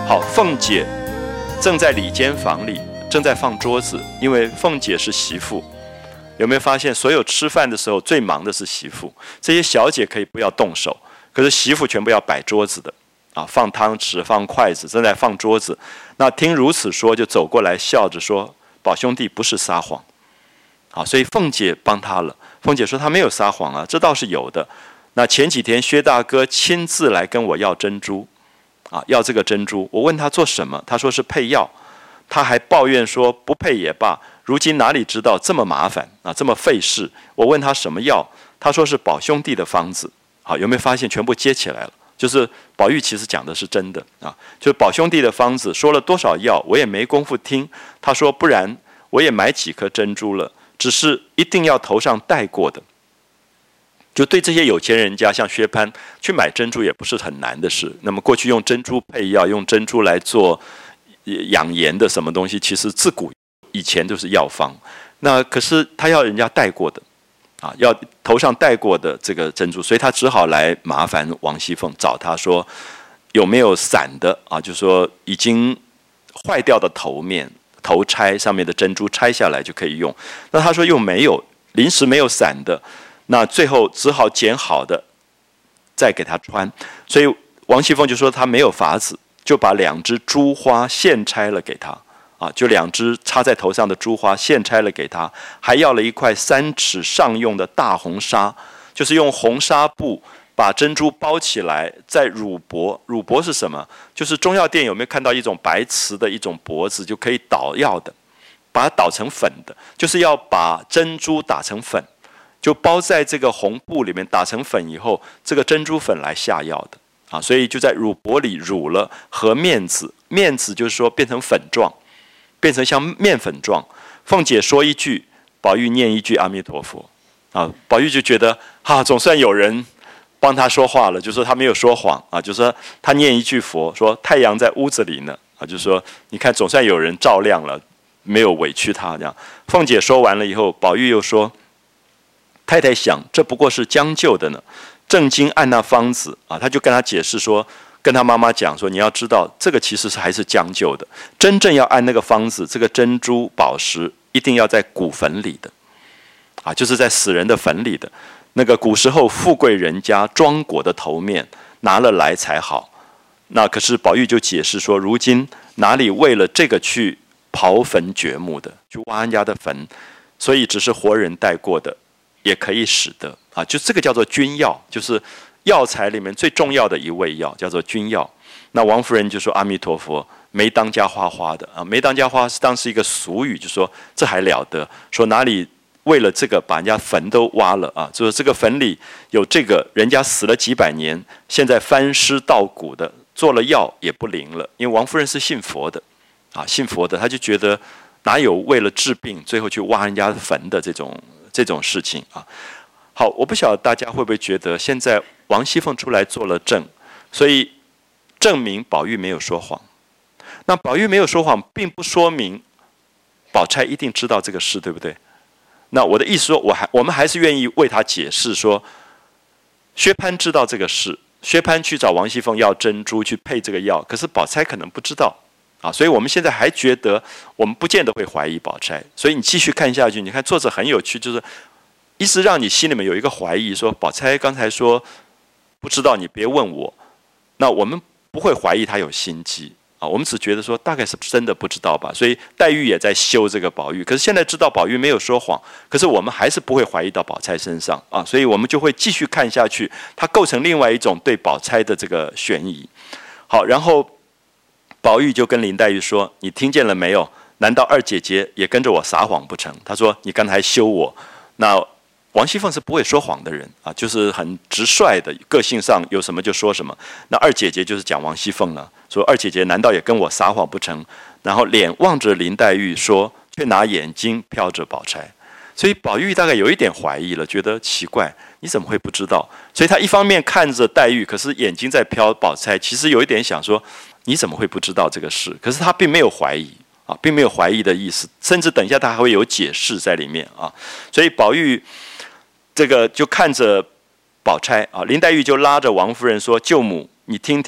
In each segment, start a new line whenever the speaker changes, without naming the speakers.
好，凤姐正在里间房里，正在放桌子，因为凤姐是媳妇。有没有发现，所有吃饭的时候最忙的是媳妇？这些小姐可以不要动手，可是媳妇全部要摆桌子的啊，放汤匙、放筷子，正在放桌子。那听如此说，就走过来笑着说：“宝兄弟不是撒谎。”好，所以凤姐帮他了。凤姐说：“他没有撒谎啊，这倒是有的。那前几天薛大哥亲自来跟我要珍珠，啊，要这个珍珠。我问他做什么，他说是配药。他还抱怨说不配也罢，如今哪里知道这么麻烦啊，这么费事。我问他什么药，他说是宝兄弟的方子。好，有没有发现全部接起来了？就是宝玉其实讲的是真的啊，就是宝兄弟的方子，说了多少药，我也没工夫听。他说不然我也买几颗珍珠了，只是一定要头上戴过的。就对这些有钱人家，像薛蟠去买珍珠也不是很难的事。那么过去用珍珠配药，用珍珠来做养颜的什么东西，其实自古以前都是药方。那可是他要人家戴过的啊，要头上戴过的这个珍珠，所以他只好来麻烦王熙凤，找他说有没有散的啊，就说已经坏掉的头面头钗上面的珍珠拆下来就可以用。那他说又没有，临时没有散的，那最后只好捡好的再给他穿。所以王熙凤就说他没有法子，就把2只珠花现拆了给他啊，就2只插在头上的珠花现拆了给他，还要了一块3尺上用的大红纱，就是用红纱布把珍珠包起来，再乳帛。乳帛是什么？就是中药店有没有看到一种白瓷的一种帛子，就可以捣药的，把它捣成粉的，就是要把珍珠打成粉，就包在这个红布里面，打成粉以后，这个珍珠粉来下药的啊，所以就在乳帛里乳了和面子，面子就是说变成粉状，变成像面粉状。凤姐说一句，宝玉念一句阿弥陀佛啊，宝玉就觉得总算有人帮他说话了，就说他没有说谎啊，就说他念一句佛，说太阳在屋子里呢啊，就说你看总算有人照亮了，没有委屈他这样。凤姐说完了以后，宝玉又说：“太太想，这不过是将就的呢。正经按那方子啊，他就跟他解释说，跟他妈妈讲说，你要知道，这个其实是还是将就的。真正要按那个方子，这个珍珠宝石一定要在骨坟里的，啊，就是在死人的坟里的。那个古时候富贵人家庄果的头面拿了来才好。那可是宝玉就解释说，如今哪里为了这个去刨坟掘墓的，去挖人家的坟，所以只是活人带过的。”也可以使得啊，就这个叫做君药，就是药材里面最重要的一味药，叫做君药。那王夫人就说：“阿弥陀佛，没当家花花的啊，没当家花是当时一个俗语，就说这还了得？说哪里为了这个把人家坟都挖了啊？就是这个坟里有这个人家死了几百年，现在翻尸稻谷的，做了药也不灵了。因为王夫人是信佛的啊，信佛的，他就觉得哪有为了治病最后去挖人家坟的这种事情啊。好，我不晓得大家会不会觉得现在王熙凤出来做了证，所以证明宝玉没有说谎。那宝玉没有说谎，并不说明宝钗一定知道这个事，对不对？那我的意思说，我们还是愿意为他解释说，薛蟠知道这个事，薛蟠去找王熙凤要珍珠去配这个药，可是宝钗可能不知道啊，所以我们现在还觉得我们不见得会怀疑宝钗。所以你继续看下去，你看作者很有趣，就是一直让你心里面有一个怀疑，说宝钗刚才说不知道，你别问我。那我们不会怀疑她有心机啊，我们只觉得说大概是真的不知道吧。所以黛玉也在修这个宝玉，可是现在知道宝玉没有说谎，可是我们还是不会怀疑到宝钗身上啊，所以我们就会继续看下去，它构成另外一种对宝钗的这个悬疑。好，然后宝玉就跟林黛玉说：“你听见了没有？难道二姐姐也跟着我撒谎不成？”她说：“你刚才羞我。”那王熙凤是不会说谎的人啊，就是很直率的，个性上有什么就说什么。那二姐姐就是讲王熙凤了，说二姐姐难道也跟我撒谎不成？然后脸望着林黛玉说，却拿眼睛瞟着宝钗。所以宝玉大概有一点怀疑了，觉得奇怪，你怎么会不知道？所以他一方面看着黛玉，可是眼睛在瞟宝钗，其实有一点想说，你怎么会不知道这个事？可是他并没有怀疑啊，并没有怀疑的意思，甚至等一下他还会有解释在里面啊。所以宝玉这个就看着宝钗啊，林黛玉就拉着王夫人说：“舅母，你听听，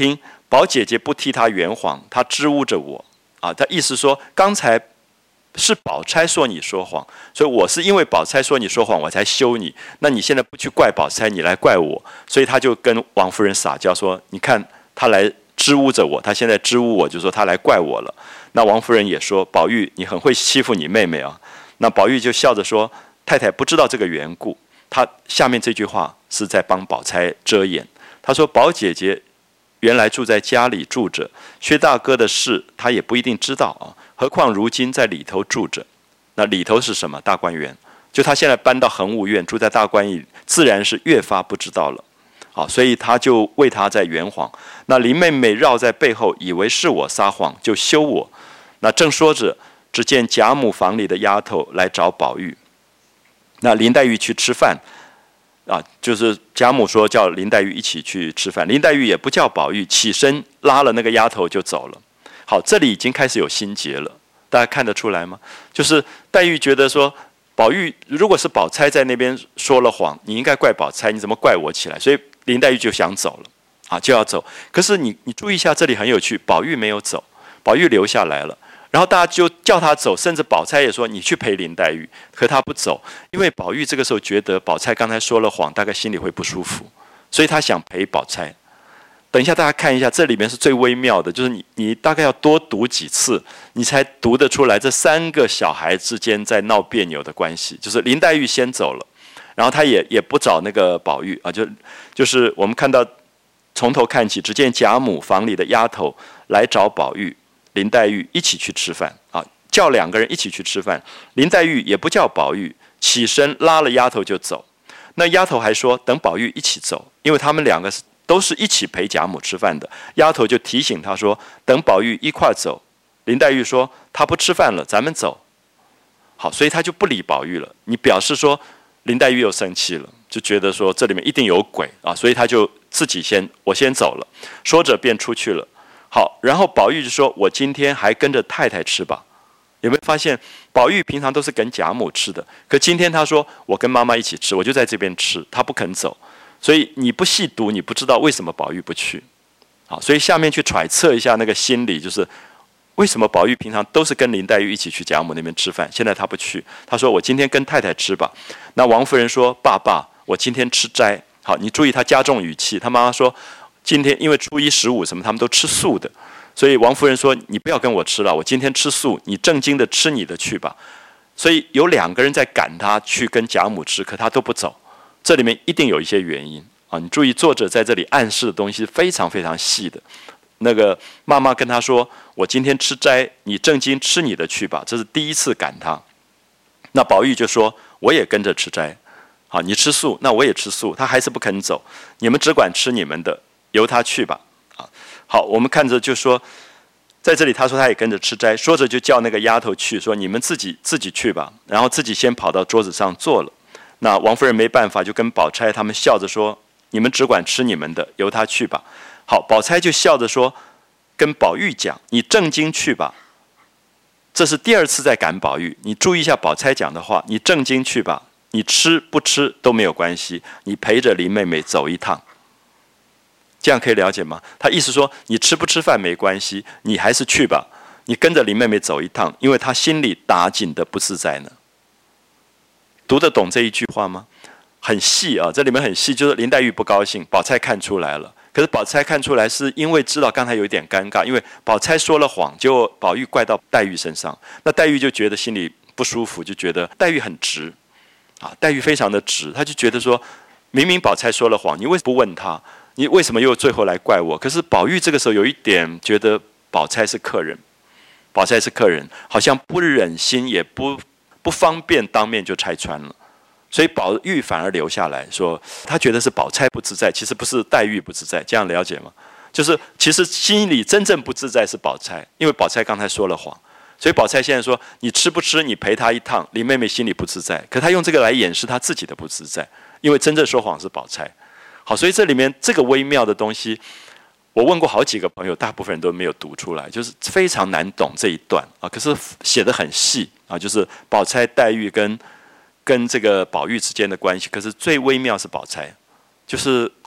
宝姐姐不替他圆谎，他支吾着我啊。他意思说，刚才是宝钗说你说谎，所以我是因为宝钗说你说谎，我才休你。那你现在不去怪宝钗，你来怪我，所以他就跟王夫人撒娇说：“你看他来支吾着我，他现在支吾我，就说他来怪我了。”那王夫人也说：“宝玉，你很会欺负你妹妹啊。”那宝玉就笑着说：“太太不知道这个缘故。”他下面这句话是在帮宝钗遮掩。他说：“宝姐姐原来住在家里住着，薛大哥的事他也不一定知道啊，何况如今在里头住着。那里头是什么？大观园。就他现在搬到恒芜苑，住在大观园，自然是越发不知道了。好，所以他就为他在圆谎。那林妹妹绕在背后，以为是我撒谎，就羞我。那正说着，只见贾母房里的丫头来找宝玉。那林黛玉去吃饭。就是贾母说叫林黛玉一起去吃饭，林黛玉也不叫宝玉，起身拉了那个丫头就走了。好，这里已经开始有心结了，大家看得出来吗？就是黛玉觉得说，宝玉如果是宝钗在那边说了谎，你应该怪宝钗，你怎么怪我起来？所以林黛玉就想走了，就要走。可是你注意一下，这里很有趣，宝玉没有走，宝玉留下来了。然后大家就叫他走，甚至宝钗也说你去陪林黛玉，可他不走，因为宝玉这个时候觉得宝钗刚才说了谎，大概心里会不舒服，所以他想陪宝钗。等一下大家看一下，这里面是最微妙的，就是你大概要多读几次，你才读得出来这三个小孩之间在闹别扭的关系。就是林黛玉先走了，然后他也不找那个宝玉就是我们看到从头看起，只见贾母房里的丫头来找宝玉。林黛玉一起去吃饭叫两个人一起去吃饭。林黛玉也不叫宝玉，起身拉了丫头就走。那丫头还说等宝玉一起走，因为他们两个都是一起陪贾母吃饭的。丫头就提醒他说等宝玉一块走。林黛玉说他不吃饭了，咱们走。好，所以他就不理宝玉了。你表示说林黛玉又生气了，就觉得说这里面一定有鬼所以他就自己我先走了。说着便出去了。好，然后宝玉就说：“我今天还跟着太太吃吧。”有没有发现，宝玉平常都是跟贾母吃的，可今天他说：“我跟妈妈一起吃，我就在这边吃。”他不肯走，所以你不细读，你不知道为什么宝玉不去。好，所以下面去揣测一下那个心理，就是为什么宝玉平常都是跟林黛玉一起去贾母那边吃饭，现在他不去。他说：“我今天跟太太吃吧。”那王夫人说：“爸爸，我今天吃斋。”好，你注意他加重语气，他妈妈说。今天因为初一15什么他们都吃素的，所以王夫人说你不要跟我吃了，我今天吃素，你正经的吃你的去吧。所以有两个人在赶他去跟贾母吃，可他都不走，这里面一定有一些原因你注意作者在这里暗示的东西非常非常细的。那个妈妈跟他说我今天吃斋，你正经吃你的去吧，这是第一次赶他。那宝玉就说我也跟着吃斋，好，你吃素，那我也吃素，他还是不肯走，你们只管吃你们的，由他去吧。好，我们看着就说，在这里他说他也跟着吃斋，说着就叫那个丫头去，说你们自己去吧，然后自己先跑到桌子上坐了。那王夫人没办法，就跟宝钗他们笑着说，你们只管吃你们的，由他去吧。好，宝钗就笑着说，跟宝玉讲，你正经去吧。这是第二次在赶宝玉，你注意一下宝钗讲的话，你正经去吧，你吃不吃都没有关系，你陪着林妹妹走一趟。这样可以了解吗？他意思说你吃不吃饭没关系，你还是去吧，你跟着林妹妹走一趟，因为他心里打紧的不自在呢。读得懂这一句话吗？很细这里面很细，就是林黛玉不高兴，宝钗看出来了，可是宝钗看出来是因为知道刚才有一点尴尬，因为宝钗说了谎，结果宝玉怪到黛玉身上，那黛玉就觉得心里不舒服，就觉得黛玉很直黛玉非常的直，她就觉得说明明宝钗说了谎，你为什么不问她？你为什么又最后来怪我？可是宝玉这个时候有一点觉得宝钗是客人，宝钗是客人，好像不忍心也不方便当面就拆穿了，所以宝玉反而留下来说，他觉得是宝钗不自在，其实不是黛玉不自在，这样了解吗？就是其实心里真正不自在是宝钗，因为宝钗刚才说了谎，所以宝钗现在说你吃不吃，你陪她一趟，林妹妹心里不自在，可她用这个来掩饰她自己的不自在，因为真正说谎是宝钗。好，所以这里面这个微妙的东西，我问过好几个朋友，大部分人都没有读出来，就是非常难懂这一段可是写得很细就是宝钗、黛玉跟这个宝玉之间的关系，可是最微妙是宝钗，就是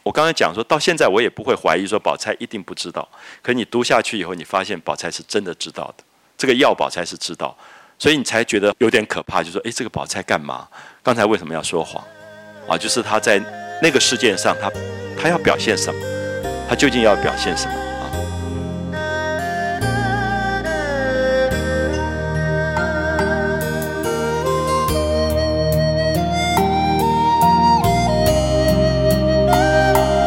我刚才讲说到现在，我也不会怀疑说宝钗一定不知道。可你读下去以后，你发现宝钗是真的知道的，这个要宝钗是知道，所以你才觉得有点可怕，就说：哎，这个宝钗干嘛？刚才为什么要说谎？啊，就是她在那个事件上，她要表现什么？她究竟要表现什么？